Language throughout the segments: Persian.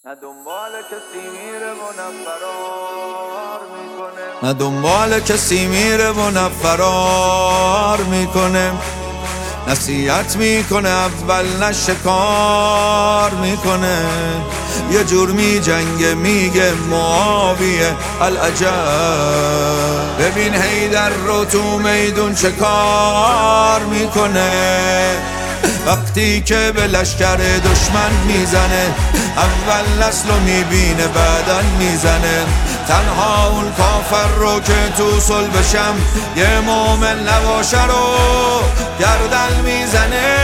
نه دنبال کسی میره و نه فرار میکنه، نه دنبال کسی میره و نه فرار میکنه. نصیحت میکنه اول نه شکار میکنه. یه جور میجنگه میگه معاویه العجب. ببین حیدر رو تو میدون چه کار میکنه. وقتی که به لشکر دشمن میزنه اول نسلو میبینه بعدن میزنه. تنها اون کافر رو که تو صلبشم یه مومن نباشه رو گردن میزنه.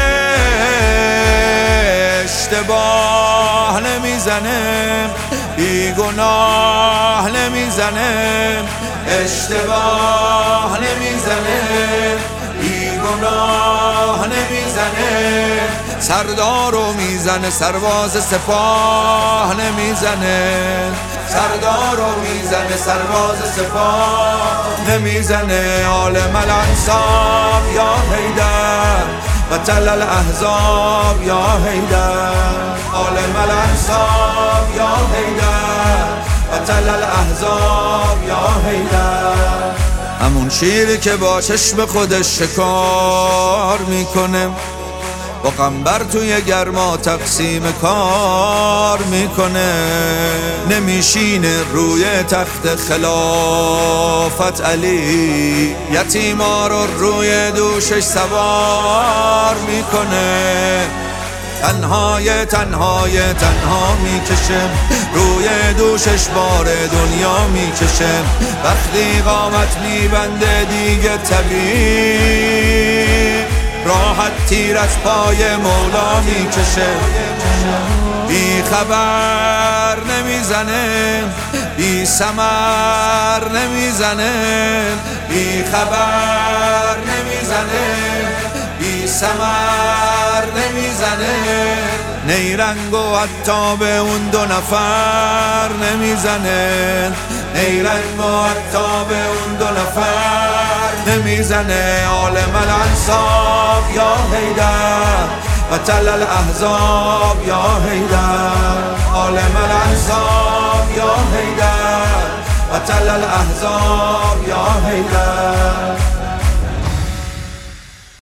اشتباه نمیزنه، بیگناه نمیزنه. اشتباه نمیزنه، بیگناه نمیزنه. سردارو میزنه سرباز سپاه نمیزنه. سردارو میزنه سرباز سپاه نمیزنه. عالم الانصاب یا حیدر بطل الاحزاب یا حیدر. عالم الانصاب یا حیدر بطل الاحزاب یا حیدر. همون شیری که با چشم خودش شکار میکنه، با قنبر توی گرما تقسیم کار میکنه. نمیشینه روی تخت خلافت علی، یتیما رو روی دوشش سوار میکنه. تنها میکشه روی دوشش بار دنیا میکشه. وقتی قامت میبنده دیگه طبیعی راحت تیر از پای مولا میکشه. بی خبر نمیزنه، بی ثمر نمیزنه. بی خبر نمیزنه، بی ثمر نمیزنه. نیرنگ و حتی به اون دو نفر نمیزنه. نیرنگ و حتی به اون دو نفر نمیزنه. عالم الانصاب یا حیدر بطل الاحزاب یا حیدر. عالم الانصاب یا حیدر بطل الاحزاب یا حیدر.